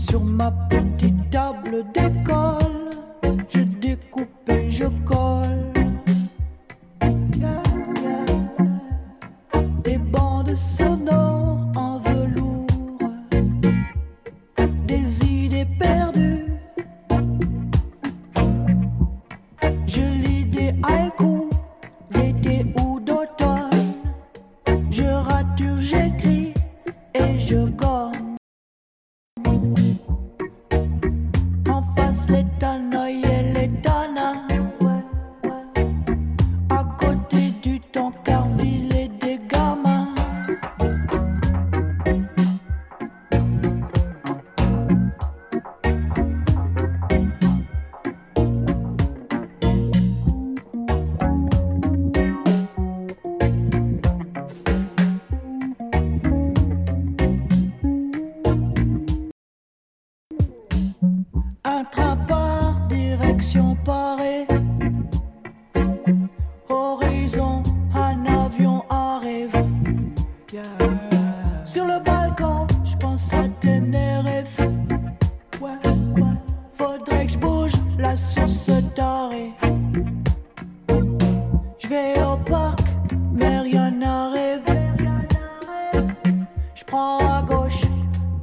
Sur ma petite table d'école, je découpe et je colle. Des bandes sonores en velours, des idées perdues. Je lis des haïkus d'été ou d'automne. Je rature, j'écris et je gomme. En face les tanoïs et les tanas, à côté du Tancarville et des gamins. Un train part, direction Paris. Horizon, un avion arrive. Sur le balcon, je pense à Tenerife. Faudrait que je bouge la source tarée. Je vais au parc, mais rien n'arrive. Je prends à gauche